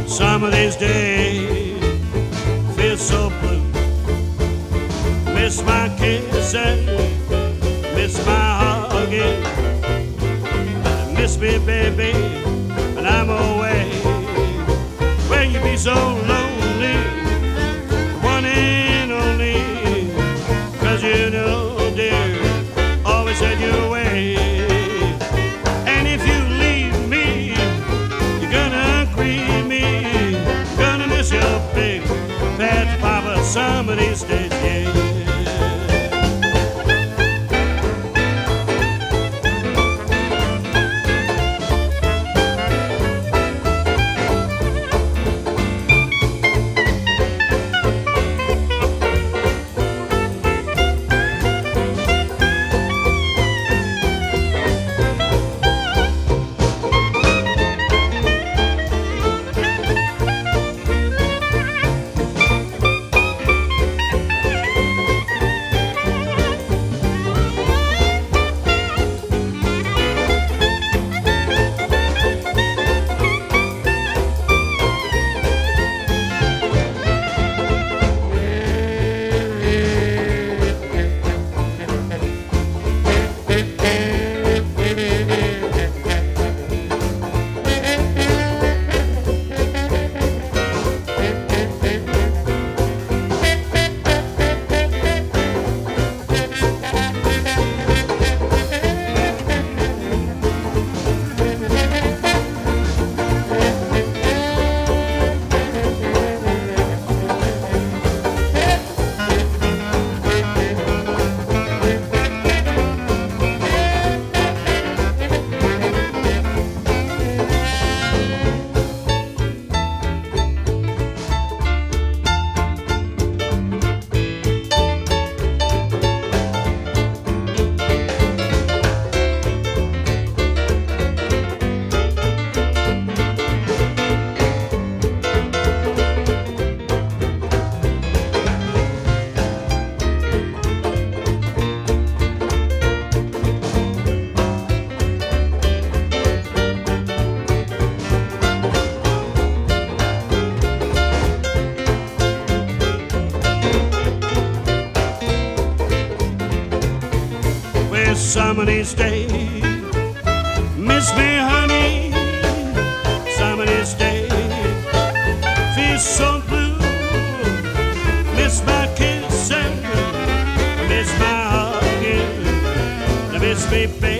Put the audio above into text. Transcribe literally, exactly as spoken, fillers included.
Some of these days feel so blue. Miss my kissing, miss my hugging. Miss me, baby, and I'm away. Where you be so lonely, one and only. Cause you know, dear, always had your way. And if you leave me, you're gonna grieve me. Gonna miss your big fat papa some of these days, yeah. Some of these days, miss me, honey. Some of these days, feel so blue. Miss my kissing, miss my hugging, miss me, baby.